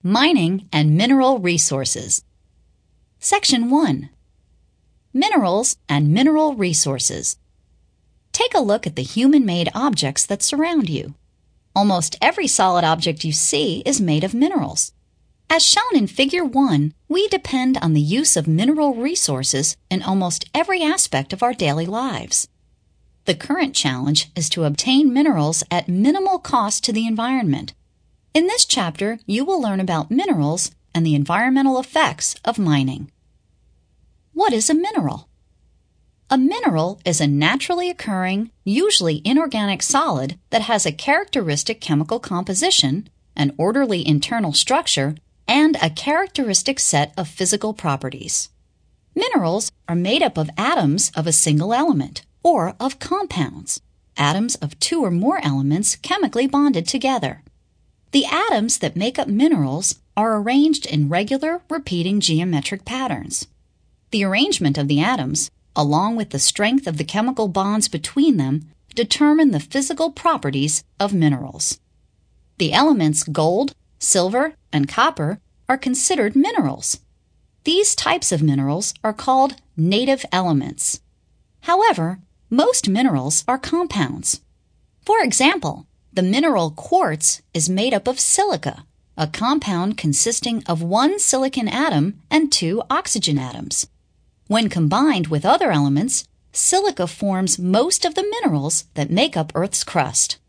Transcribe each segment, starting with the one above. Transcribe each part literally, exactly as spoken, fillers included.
Mining and Mineral Resources. Section one. Minerals and Mineral Resources. Take a look at the human-made objects that surround you. Almost every solid object you see is made of minerals. As shown in Figure one, we depend on the use of mineral resources in almost every aspect of our daily lives. The current challenge is to obtain minerals at minimal cost to the environment. In this chapter, you will learn about minerals and the environmental effects of mining. What is a mineral? A mineral is a naturally occurring, usually inorganic solid that has a characteristic chemical composition, an orderly internal structure, and a characteristic set of physical properties. Minerals are made up of atoms of a single element, or of compounds, atoms of two or more elements chemically bonded together. The atoms that make up minerals are arranged in regular, repeating geometric patterns. The arrangement of the atoms, along with the strength of the chemical bonds between them, determine the physical properties of minerals. The elements gold, silver, and copper are considered minerals. These types of minerals are called native elements. However, most minerals are compounds. For example, the mineral quartz is made up of silica, a compound consisting of one silicon atom and two oxygen atoms. When combined with other elements, silica forms most of the minerals that make up Earth's crust.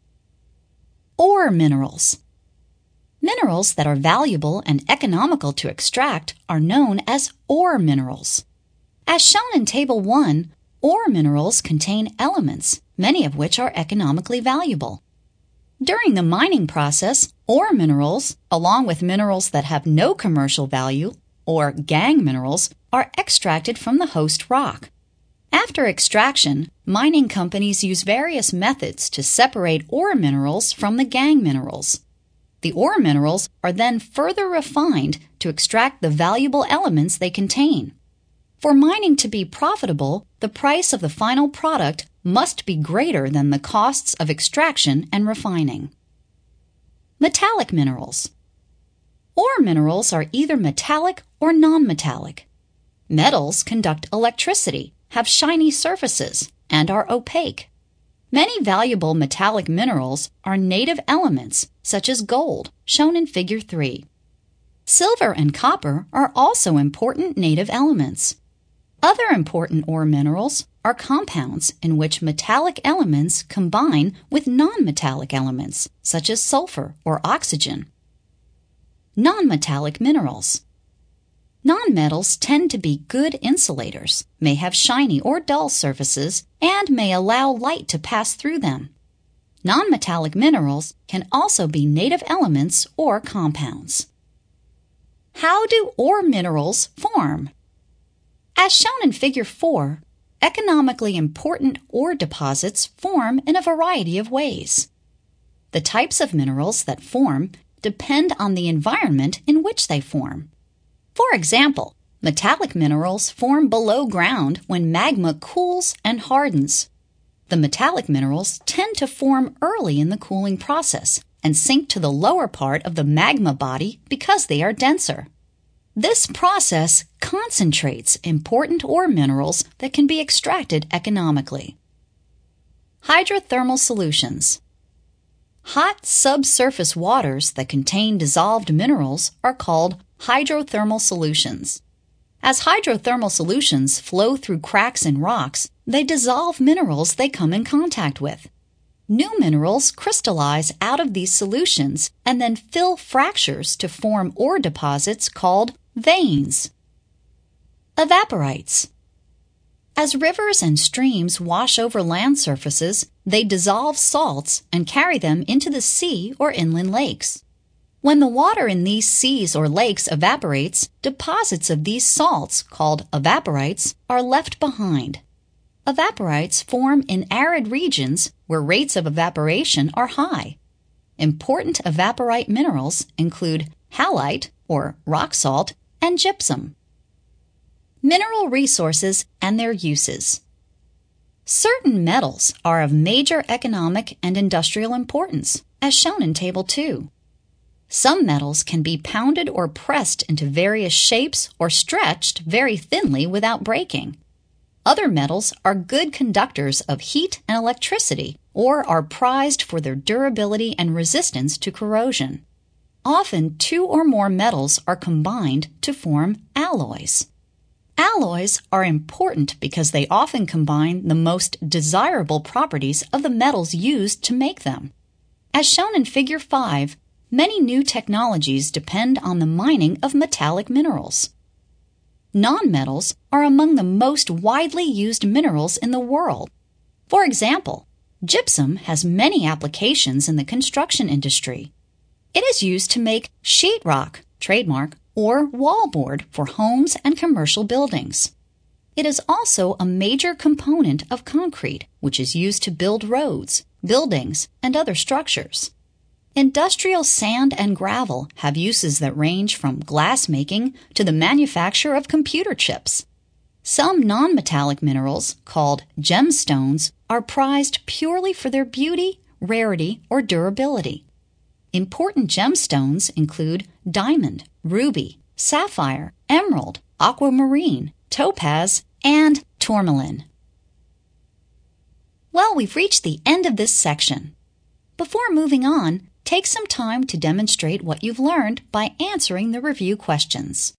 Ore minerals. Minerals that are valuable and economical to extract are known as ore minerals. As shown in Table one, ore minerals contain elements, many of which are economically valuable. During the mining process, ore minerals, along with minerals that have no commercial value, or gangue minerals, are extracted from the host rock. After extraction, mining companies use various methods to separate ore minerals from the gangue minerals. The ore minerals are then further refined to extract the valuable elements they contain. For mining to be profitable, the price of the final product must be greater than the costs of extraction and refining. Metallic minerals. Ore minerals are either metallic or non-metallic. Metals conduct electricity, have shiny surfaces, and are opaque. Many valuable metallic minerals are native elements, such as gold, shown in Figure three. Silver and copper are also important native elements. Other important ore minerals are compounds in which metallic elements combine with non-metallic elements, such as sulfur or oxygen. Non-metallic minerals. Nonmetals tend to be good insulators, may have shiny or dull surfaces, and may allow light to pass through them. Non-metallic minerals can also be native elements or compounds. How do ore minerals form? As shown in Figure four, economically important ore deposits form in a variety of ways. The types of minerals that form depend on the environment in which they form. For example, metallic minerals form below ground when magma cools and hardens. The metallic minerals tend to form early in the cooling process and sink to the lower part of the magma body because they are denser. This process concentrates important ore minerals that can be extracted economically. Hydrothermal solutions. Hot subsurface waters that contain dissolved minerals are called hydrothermal solutions. As hydrothermal solutions flow through cracks in rocks, they dissolve minerals they come in contact with. New minerals crystallize out of these solutions and then fill fractures to form ore deposits called veins. Evaporites. As rivers and streams wash over land surfaces, they dissolve salts and carry them into the sea or inland lakes. When the water in these seas or lakes evaporates, deposits of these salts, called evaporites, are left behind. Evaporites form in arid regions where rates of evaporation are high. Important evaporite minerals include halite, or rock salt, and gypsum. Mineral resources and their uses. Certain metals are of major economic and industrial importance, as shown in Table two. Some metals can be pounded or pressed into various shapes or stretched very thinly without breaking. Other metals are good conductors of heat and electricity or are prized for their durability and resistance to corrosion. Often, two or more metals are combined to form alloys. Alloys are important because they often combine the most desirable properties of the metals used to make them. As shown in Figure five, many new technologies depend on the mining of metallic minerals. Nonmetals are among the most widely used minerals in the world. For example, gypsum has many applications in the construction industry. It is used to make sheetrock, trademark, or wallboard for homes and commercial buildings. It is also a major component of concrete, which is used to build roads, buildings, and other structures. Industrial sand and gravel have uses that range from glass making to the manufacture of computer chips. Some non-metallic minerals, called gemstones, are prized purely for their beauty, rarity, or durability. Important gemstones include diamond, ruby, sapphire, emerald, aquamarine, topaz, and tourmaline. Well, we've reached the end of this section. Before moving on, take some time to demonstrate what you've learned by answering the review questions.